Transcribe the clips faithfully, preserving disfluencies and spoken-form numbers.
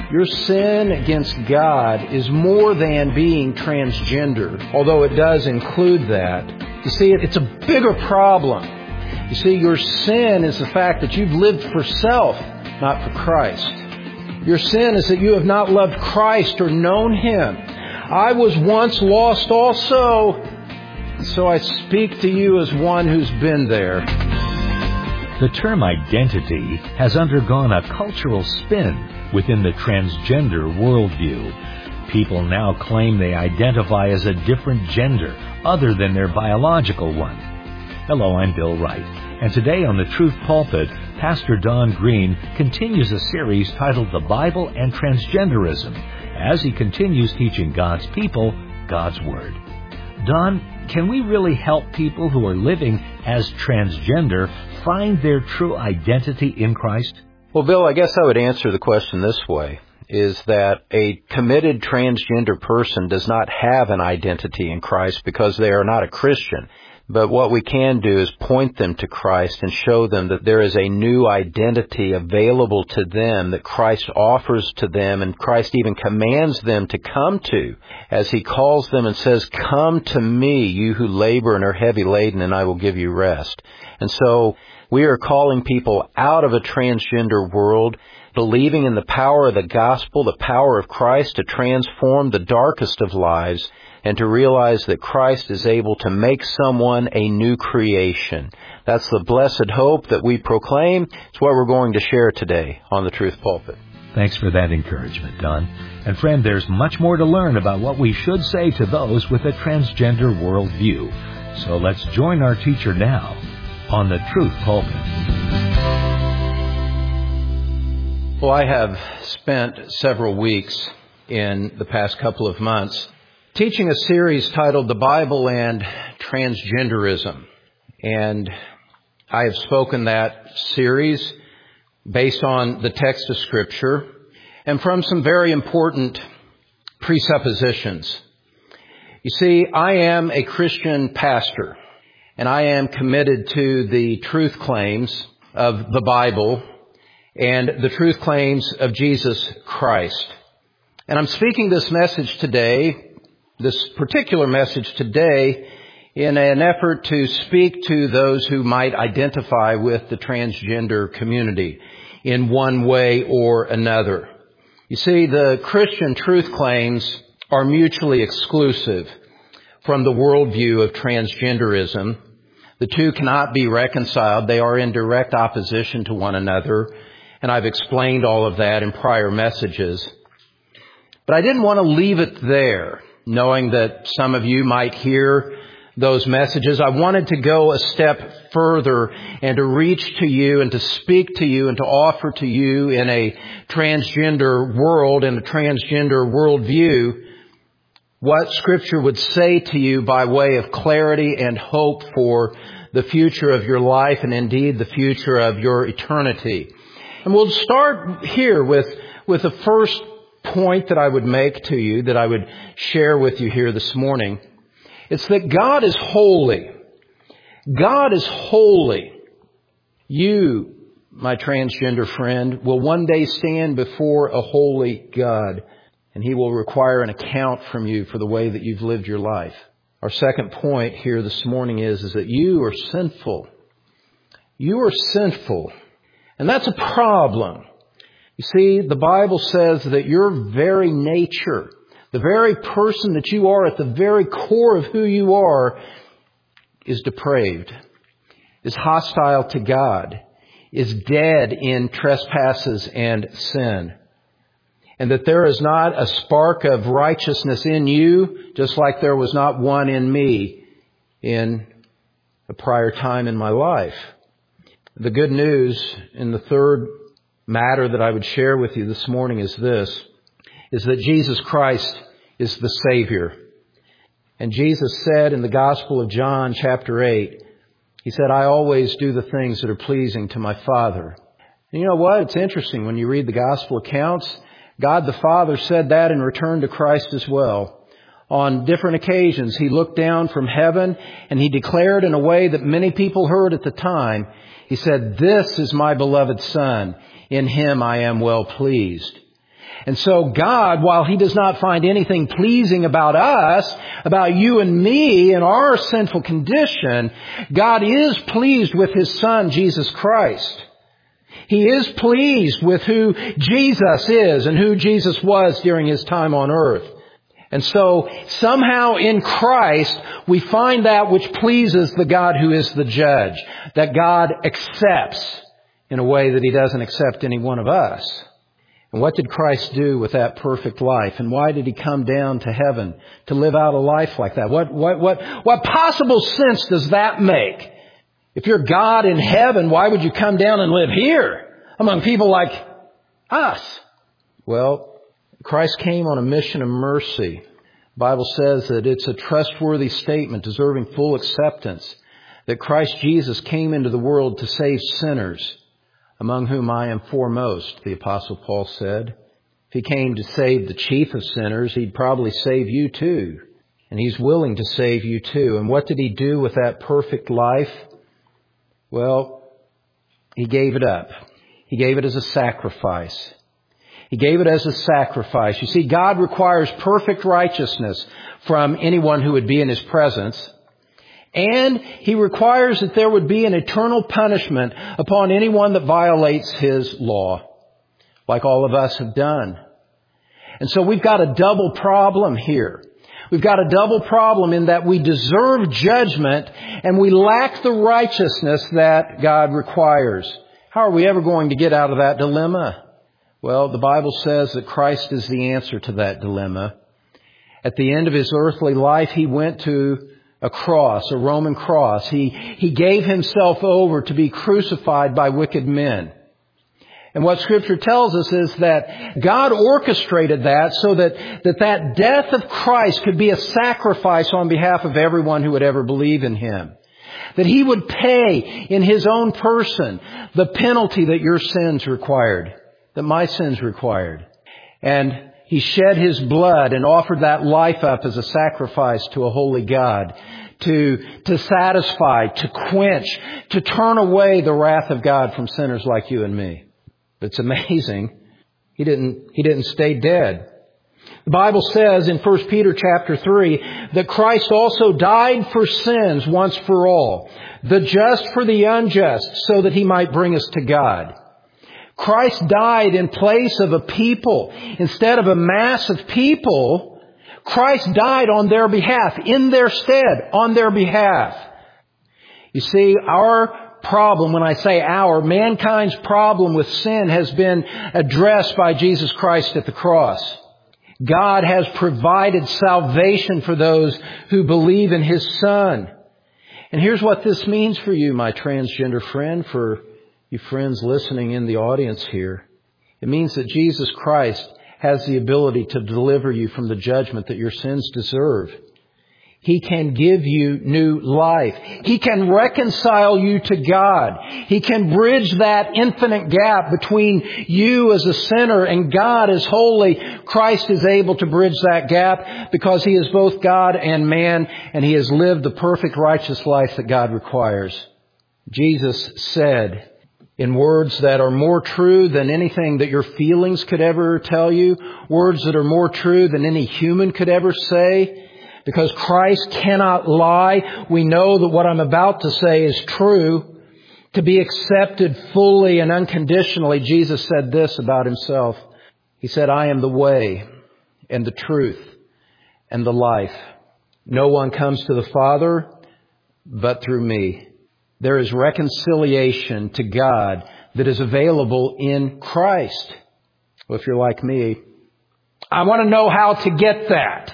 Your sin against God is more than being transgender, although it does include that. You see, it's a bigger problem. You see, your sin is the fact that you've lived for self, not for Christ. Your sin is that you have not loved Christ or known Him. I was once lost also, so I speak to you as one who's been there. The term identity has undergone a cultural spin within the transgender worldview. People now claim they identify as a different gender other than their biological one. Hello, I'm Bill Wright, and today on the Truth Pulpit, Pastor Don Green continues a series titled The Bible and Transgenderism as he continues teaching God's people God's Word. Don, can we really help people who are living as transgender find their true identity in Christ? Well, Bill, I guess I would answer the question this way, is that a committed transgender person does not have an identity in Christ because they are not a Christian. But what we can do is point them to Christ and show them that there is a new identity available to them that Christ offers to them, and Christ even commands them to come to, as He calls them and says, "Come to me, you who labor and are heavy laden, and I will give you rest." And so we are calling people out of a transgender world, believing in the power of the gospel, the power of Christ to transform the darkest of lives, and to realize that Christ is able to make someone a new creation. That's the blessed hope that we proclaim. It's what we're going to share today on the Truth Pulpit. Thanks for that encouragement, Don. And friend, there's much more to learn about what we should say to those with a transgender worldview. So let's join our teacher now on the Truth Pulpit. Well, I have spent several weeks in the past couple of months teaching a series titled The Bible and Transgenderism. And I have spoken that series based on the text of Scripture and from some very important presuppositions. You see, I am a Christian pastor, and I am committed to the truth claims of the Bible and the truth claims of Jesus Christ. And I'm speaking this message today, this particular message today, in an effort to speak to those who might identify with the transgender community in one way or another. You see, the Christian truth claims are mutually exclusive from the worldview of transgenderism. The two cannot be reconciled. They are in direct opposition to one another, and I've explained all of that in prior messages. But I didn't want to leave it there, knowing that some of you might hear those messages. I wanted to go a step further and to reach to you and to speak to you and to offer to you in a transgender world, in a transgender worldview, what Scripture would say to you by way of clarity and hope for the future of your life and indeed the future of your eternity. And we'll start here with, with the first point that I would make to you, that I would share with you here this morning. It's that God is holy. God is holy. You, my transgender friend, will one day stand before a holy God, and He will require an account from you for the way that you've lived your life. Our second point here this morning is, is that you are sinful. You are sinful. And that's a problem. You see, the Bible says that your very nature, the very person that you are at the very core of who you are, is depraved, is hostile to God, is dead in trespasses and sin. And that there is not a spark of righteousness in you, just like there was not one in me in a prior time in my life. The good news in the third matter that I would share with you this morning is this, is that Jesus Christ is the Savior. And Jesus said in the Gospel of John chapter eight, He said, "I always do the things that are pleasing to my Father." And you know what? It's interesting when you read the Gospel accounts, God the Father said that in return to Christ as well. On different occasions, He looked down from heaven and He declared in a way that many people heard at the time, He said, "This is my beloved Son. In Him I am well pleased." And so God, while He does not find anything pleasing about us, about you and me and our sinful condition, God is pleased with His Son, Jesus Christ. He is pleased with who Jesus is and who Jesus was during His time on earth. And so somehow in Christ we find that which pleases the God who is the judge, that God accepts in a way that He doesn't accept any one of us. And what did Christ do with that perfect life? And why did He come down to heaven to live out a life like that? What, what, what, what possible sense does that make? If you're God in heaven, why would you come down and live here among people like us? Well, Christ came on a mission of mercy. The Bible says that it's a trustworthy statement deserving full acceptance that Christ Jesus came into the world to save sinners, among whom I am foremost, the Apostle Paul said. If He came to save the chief of sinners, He'd probably save you too. And He's willing to save you too. And what did He do with that perfect life? Well, He gave it up. He gave it as a sacrifice. He gave it as a sacrifice. You see, God requires perfect righteousness from anyone who would be in His presence. And He requires that there would be an eternal punishment upon anyone that violates His law, like all of us have done. And so we've got a double problem here. We've got a double problem in that we deserve judgment and we lack the righteousness that God requires. How are we ever going to get out of that dilemma? Well, the Bible says that Christ is the answer to that dilemma. At the end of His earthly life, He went to a cross, a Roman cross. He, he gave Himself over to be crucified by wicked men. And what Scripture tells us is that God orchestrated that so that, that that death of Christ could be a sacrifice on behalf of everyone who would ever believe in Him. That He would pay in His own person the penalty that your sins required, that my sins required. And He shed His blood and offered that life up as a sacrifice to a holy God to, to satisfy, to quench, to turn away the wrath of God from sinners like you and me. But it's amazing. He didn't, He didn't stay dead. The Bible says in First Peter chapter three that Christ also died for sins once for all, the just for the unjust, so that He might bring us to God. Christ died in place of a people. Instead of a mass of people, Christ died on their behalf, in their stead, on their behalf. You see, our problem, when I say our, mankind's problem with sin has been addressed by Jesus Christ at the cross. God has provided salvation for those who believe in His Son. And here's what this means for you, my transgender friend, for you friends listening in the audience here. It means that Jesus Christ has the ability to deliver you from the judgment that your sins deserve. He can give you new life. He can reconcile you to God. He can bridge that infinite gap between you as a sinner and God as holy. Christ is able to bridge that gap because He is both God and man, and He has lived the perfect righteous life that God requires. Jesus said, in words that are more true than anything that your feelings could ever tell you, words that are more true than any human could ever say, because Christ cannot lie, we know that what I'm about to say is true. To be accepted fully and unconditionally, Jesus said this about Himself. He said, I am the way and the truth and the life. No one comes to the Father but through me. There is reconciliation to God that is available in Christ. Well, if you're like me, I want to know how to get that.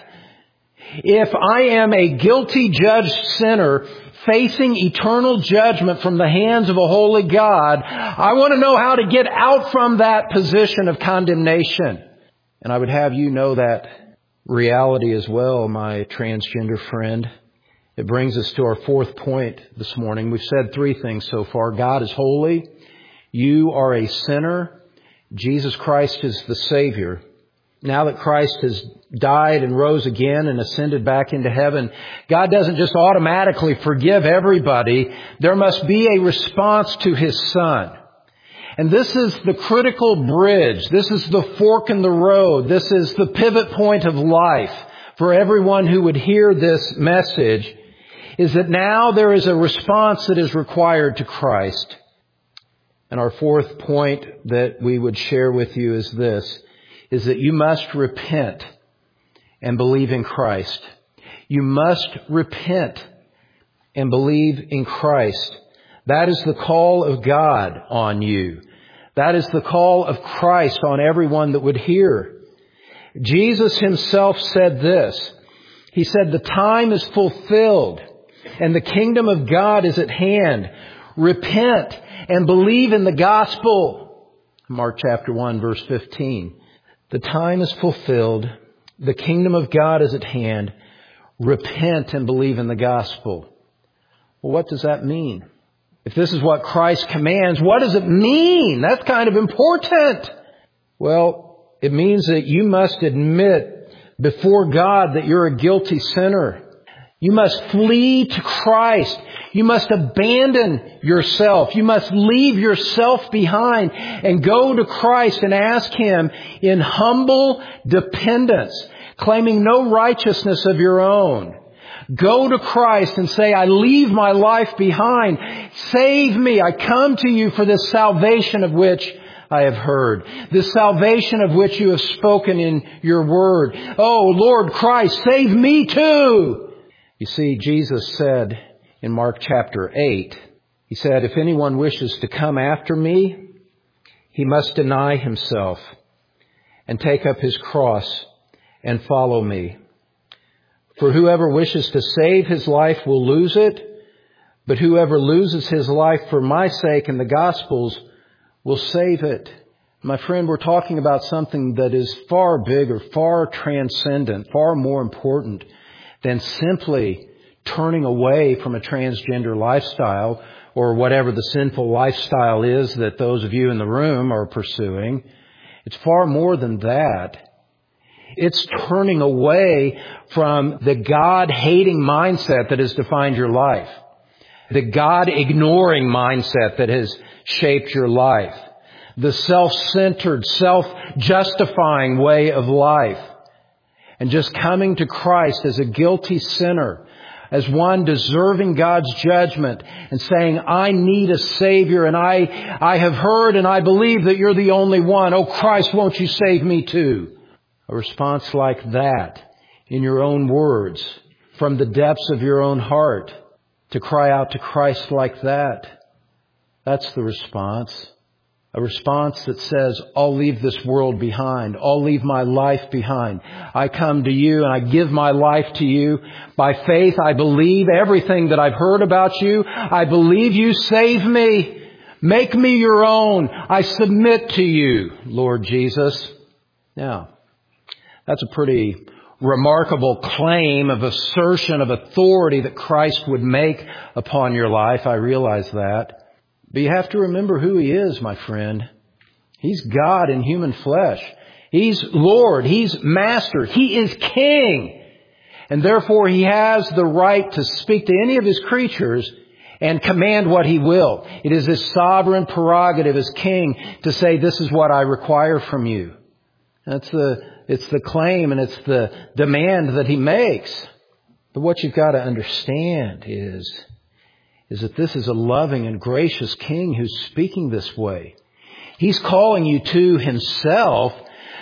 If I am a guilty judged sinner facing eternal judgment from the hands of a holy God, I want to know how to get out from that position of condemnation. And I would have you know that reality as well, my transgender friend. It brings us to our fourth point this morning. We've said three things so far. God is holy. You are a sinner. Jesus Christ is the Savior. Now that Christ has died and rose again and ascended back into heaven, God doesn't just automatically forgive everybody. There must be a response to His Son. And this is the critical bridge. This is the fork in the road. This is the pivot point of life for everyone who would hear this message, is that now there is a response that is required to Christ. And our fourth point that we would share with you is this, is that you must repent and believe in Christ. You must repent and believe in Christ. That is the call of God on you. That is the call of Christ on everyone that would hear. Jesus himself said this. He said, the time is fulfilled and the kingdom of God is at hand. Repent and believe in the gospel. Mark chapter one, verse fifteen. The time is fulfilled. The kingdom of God is at hand. Repent and believe in the gospel. Well, what does that mean? If this is what Christ commands, what does it mean? That's kind of important. Well, it means that you must admit before God that you're a guilty sinner. You must flee to Christ. You must abandon yourself. You must leave yourself behind and go to Christ and ask Him in humble dependence, claiming no righteousness of your own. Go to Christ and say, I leave my life behind. Save me. I come to you for this salvation of which I have heard. This salvation of which you have spoken in your word. Oh, Lord Christ, save me too. You see, Jesus said in Mark chapter eight, He said, if anyone wishes to come after me, he must deny himself and take up his cross and follow me. For whoever wishes to save his life will lose it, but whoever loses his life for my sake and the gospel's will save it. My friend, we're talking about something that is far bigger, far transcendent, far more important than simply turning away from a transgender lifestyle or whatever the sinful lifestyle is that those of you in the room are pursuing. It's far more than that. It's turning away from the God-hating mindset that has defined your life. The God-ignoring mindset that has shaped your life. The self-centered, self-justifying way of life. And just coming to Christ as a guilty sinner, as one deserving God's judgment, and saying, I need a Savior, and I, I have heard and I believe that you're the only one. Oh Christ, won't you save me too? A response like that, in your own words, from the depths of your own heart, to cry out to Christ like that. That's the response. A response that says, I'll leave this world behind. I'll leave my life behind. I come to you and I give my life to you. By faith, I believe everything that I've heard about you. I believe you. Save me. Make me your own. I submit to you, Lord Jesus. Now, that's a pretty remarkable claim of assertion of authority that Christ would make upon your life. I realize that. But you have to remember who He is, my friend. He's God in human flesh. He's Lord. He's Master. He is King. And therefore He has the right to speak to any of His creatures and command what He will. It is His sovereign prerogative as King to say, this is what I require from you. That's the, it's the claim and it's the demand that He makes. But what you've got to understand is, is that this is a loving and gracious King who's speaking this way. He's calling you to Himself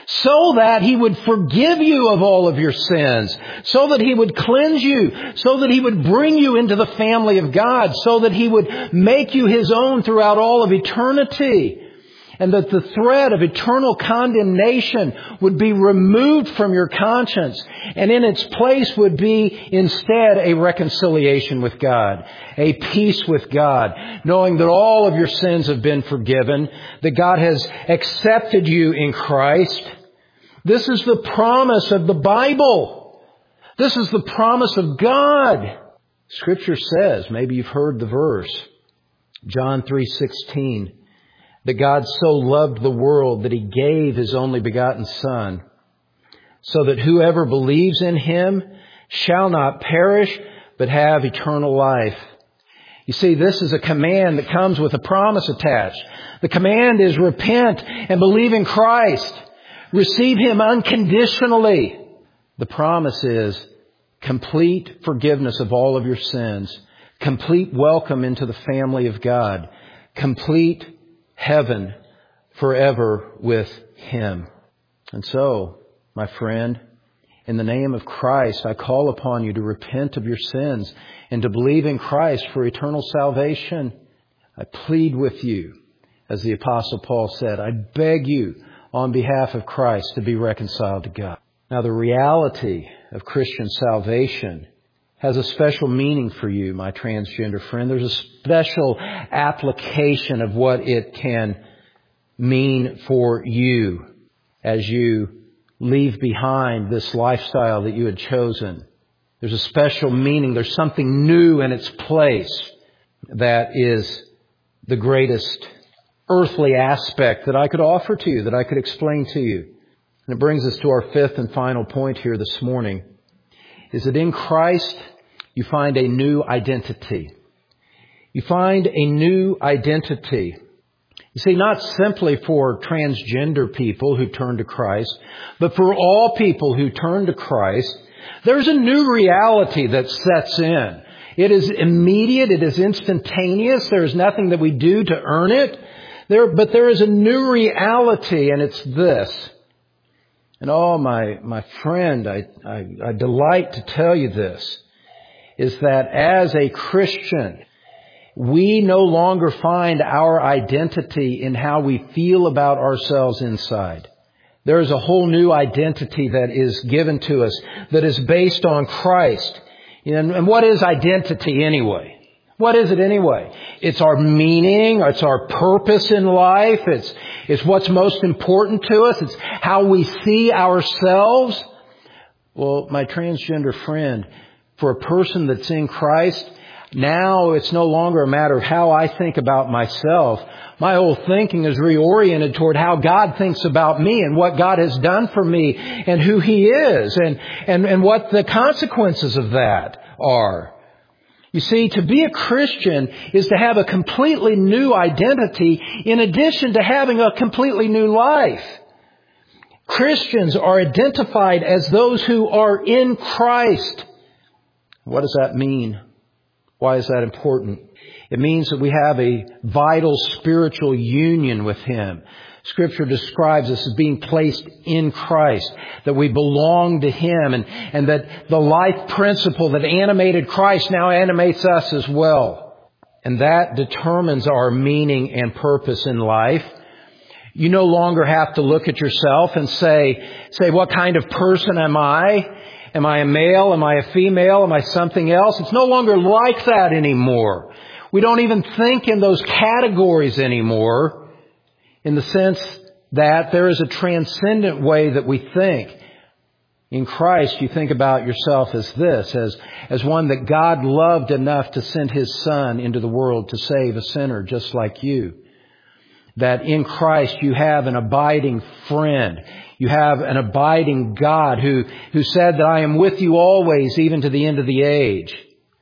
so that He would forgive you of all of your sins, so that He would cleanse you, so that He would bring you into the family of God, so that He would make you His own throughout all of eternity. And that the threat of eternal condemnation would be removed from your conscience. And in its place would be instead a reconciliation with God. A peace with God. Knowing that all of your sins have been forgiven. That God has accepted you in Christ. This is the promise of the Bible. This is the promise of God. Scripture says, maybe you've heard the verse, John three sixteen. That God so loved the world that He gave His only begotten Son, so that whoever believes in Him shall not perish, but have eternal life. You see, this is a command that comes with a promise attached. The command is repent and believe in Christ. Receive Him unconditionally. The promise is complete forgiveness of all of your sins. Complete welcome into the family of God. Complete heaven forever with Him. And so, my friend, in the name of Christ, I call upon you to repent of your sins and to believe in Christ for eternal salvation. I plead with you, as the Apostle Paul said, I beg you on behalf of Christ to be reconciled to God. Now, the reality of Christian salvation has a special meaning for you, my transgender friend. There's a special application of what it can mean for you as you leave behind this lifestyle that you had chosen. There's a special meaning. There's something new in its place that is the greatest earthly aspect that I could offer to you, that I could explain to you. And it brings us to our fifth and final point here this morning, is that in Christ you find a new identity. You find a new identity. You see, not simply for transgender people who turn to Christ, but for all people who turn to Christ, there's a new reality that sets in. It is immediate. It is instantaneous. There is nothing that we do to earn it. There, but there is a new reality, and it's this. And oh, my, my friend, I, I, I delight to tell you this, is that as a Christian, we no longer find our identity in how we feel about ourselves inside. There is a whole new identity that is given to us that is based on Christ. And, and what is identity anyway? What is it anyway? It's our meaning. It's our purpose in life. It's, it's what's most important to us. It's how we see ourselves. Well, my transgender friend, for a person that's in Christ, now it's no longer a matter of how I think about myself. My whole thinking is reoriented toward how God thinks about me and what God has done for me and who He is and, and, and what the consequences of that are. You see, to be a Christian is to have a completely new identity in addition to having a completely new life. Christians are identified as those who are in Christ. What does that mean? Why is that important? It means that we have a vital spiritual union with Him. Scripture describes us as being placed in Christ, that we belong to Him, and, and that the life principle that animated Christ now animates us as well. And that determines our meaning and purpose in life. You no longer have to look at yourself and say, say, what kind of person am I? Am I a male? Am I a female? Am I something else? It's no longer like that anymore. We don't even think in those categories anymore, in the sense that there is a transcendent way that we think. In Christ, you think about yourself as this, as, as one that God loved enough to send His Son into the world to save a sinner just like you. That in Christ you have an abiding friend. You have an abiding God who, who said that I am with you always, even to the end of the age.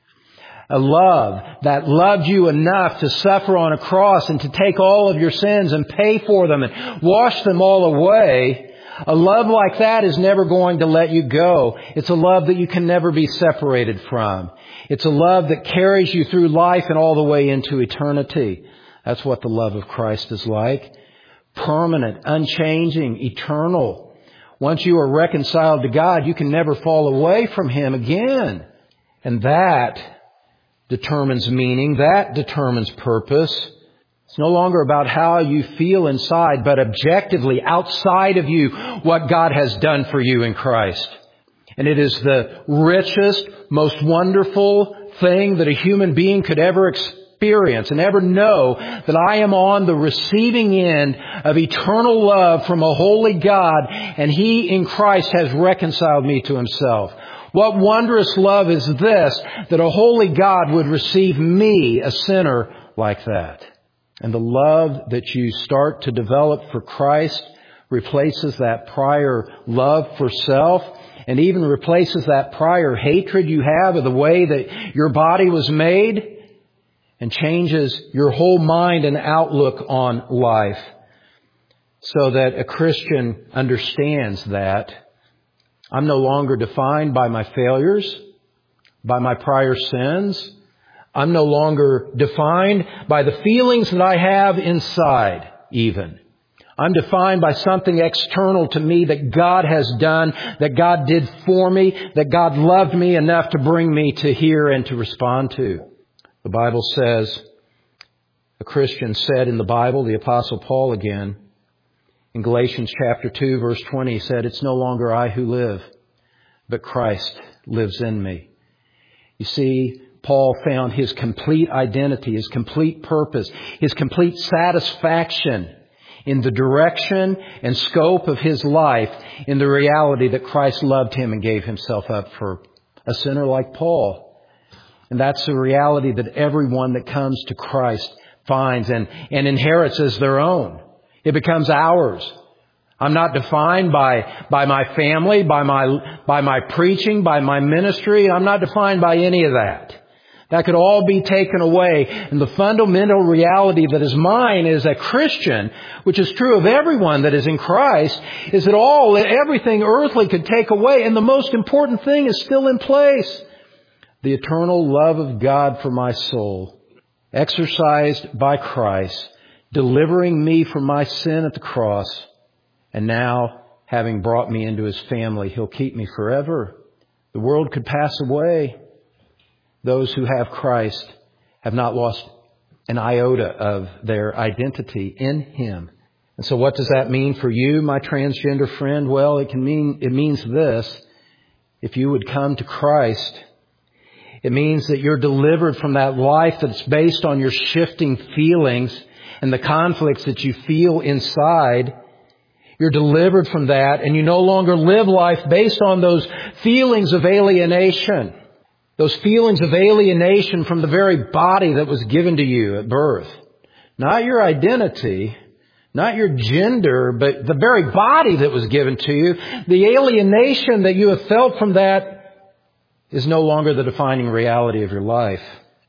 A love that loved you enough to suffer on a cross and to take all of your sins and pay for them and wash them all away. A love like that is never going to let you go. It's a love that you can never be separated from. It's a love that carries you through life and all the way into eternity. That's what the love of Christ is like. Permanent, unchanging, eternal. Once you are reconciled to God, you can never fall away from Him again. And that determines meaning. That determines purpose. It's no longer about how you feel inside, but objectively outside of you, what God has done for you in Christ. And it is the richest, most wonderful thing that a human being could ever experience. Experience and ever know that I am on the receiving end of eternal love from a holy God, and He in Christ has reconciled me to Himself. What wondrous love is this, that a holy God would receive me, a sinner, like that. And the love that you start to develop for Christ replaces that prior love for self, and even replaces that prior hatred you have of the way that your body was made. and changes your whole mind and outlook on life, so that a Christian understands that I'm no longer defined by my failures, by my prior sins. I'm no longer defined by the feelings that I have inside even. I'm defined by something external to me that God has done, that God did for me, that God loved me enough to bring me to hear and to respond to. The Bible says, a Christian said in the Bible, the Apostle Paul again, in Galatians chapter two, verse twenty, he said, it's no longer I who live, but Christ lives in me. You see, Paul found his complete identity, his complete purpose, his complete satisfaction in the direction and scope of his life, in the reality that Christ loved him and gave himself up for a sinner like Paul. And that's the reality that everyone that comes to Christ finds and, and inherits as their own. It becomes ours. I'm not defined by, by my family, by my, by my preaching, by my ministry. I'm not defined by any of that. That could all be taken away. And the fundamental reality that is mine as a Christian, which is true of everyone that is in Christ, is that all, everything earthly could take away. And the most important thing is still in place. The eternal love of God for my soul, exercised by Christ, delivering me from my sin at the cross, and now having brought me into His family, He'll keep me forever. The world could pass away. Those who have Christ have not lost an iota of their identity in Him. And so what does that mean for you, my transgender friend? Well, it can mean, it means this. If you would come to Christ, it means that you're delivered from that life that's based on your shifting feelings and the conflicts that you feel inside. You're delivered from that, and you no longer live life based on those feelings of alienation. Those feelings of alienation from the very body that was given to you at birth. Not your identity, not your gender, but the very body that was given to you. The alienation that you have felt from that is no longer the defining reality of your life.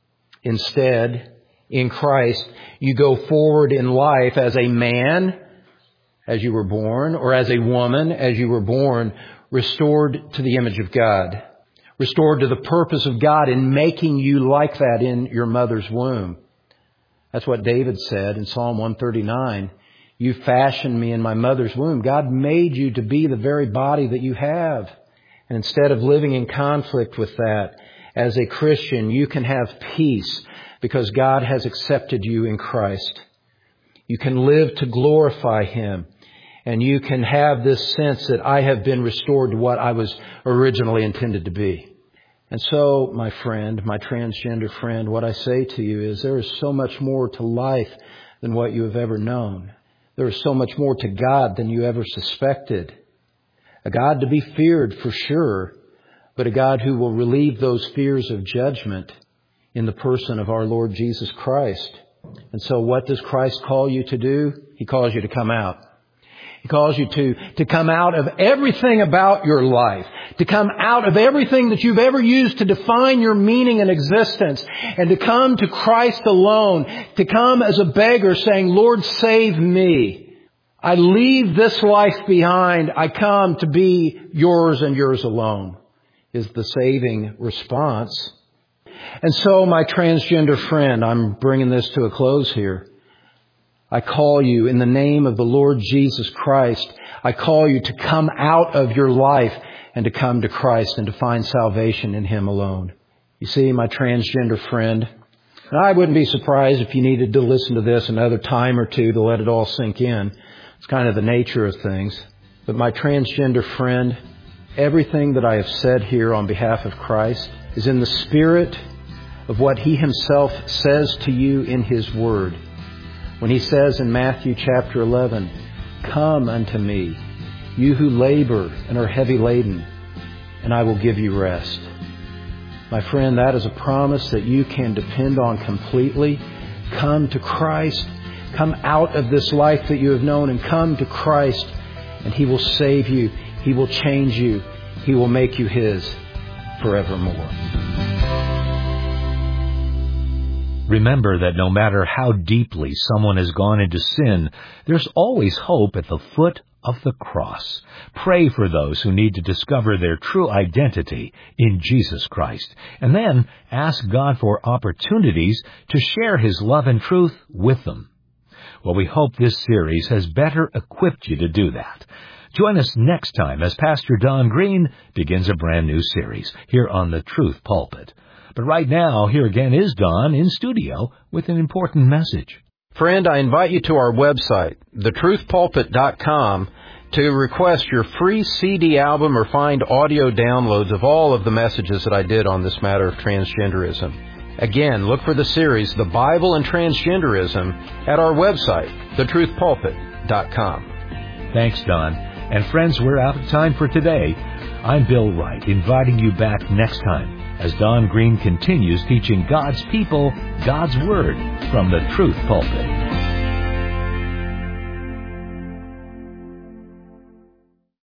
Instead, in Christ, you go forward in life as a man, as you were born, or as a woman, as you were born, restored to the image of God. Restored to the purpose of God in making you like that in your mother's womb. That's what David said in Psalm one thirty-nine. You fashioned me in my mother's womb. God made you to be the very body that you have. And instead of living in conflict with that, as a Christian, you can have peace because God has accepted you in Christ. You can live to glorify Him. And you can have this sense that I have been restored to what I was originally intended to be. And so, my friend, my transgender friend, what I say to you is there is so much more to life than what you have ever known. There is so much more to God than you ever suspected. A God to be feared for sure, but a God who will relieve those fears of judgment in the person of our Lord Jesus Christ. And so what does Christ call you to do? He calls you to come out. He calls you to, to come out of everything about your life, to come out of everything that you've ever used to define your meaning and existence, and to come to Christ alone, to come as a beggar saying, Lord, save me. I leave this life behind. I come to be yours and yours alone, is the saving response. And so, my transgender friend, I'm bringing this to a close here. I call you in the name of the Lord Jesus Christ. I call you to come out of your life and to come to Christ and to find salvation in Him alone. You see, my transgender friend, and I wouldn't be surprised if you needed to listen to this another time or two to let it all sink in. It's kind of the nature of things. But my transgender friend, everything that I have said here on behalf of Christ is in the spirit of what He Himself says to you in His Word. When He says in Matthew chapter eleven, come unto me, you who labor and are heavy laden, and I will give you rest. My friend, that is a promise that you can depend on completely. Come to Christ. Come out of this life that you have known and come to Christ, and He will save you. He will change you. He will make you His forevermore. Remember that no matter how deeply someone has gone into sin, there's always hope at the foot of the cross. Pray for those who need to discover their true identity in Jesus Christ, and then ask God for opportunities to share His love and truth with them. Well, we hope this series has better equipped you to do that. Join us next time as Pastor Don Green begins a brand new series here on the Truth Pulpit. But right now, here again is Don in studio with an important message. Friend, I invite you to our website, the truth pulpit dot com, to request your free C D album or find audio downloads of all of the messages that I did on this matter of transgenderism. Again, look for the series, The Bible and Transgenderism, at our website, the truth pulpit dot com. Thanks, Don. And friends, we're out of time for today. I'm Bill Wright, inviting you back next time as Don Green continues teaching God's people God's Word from the Truth Pulpit.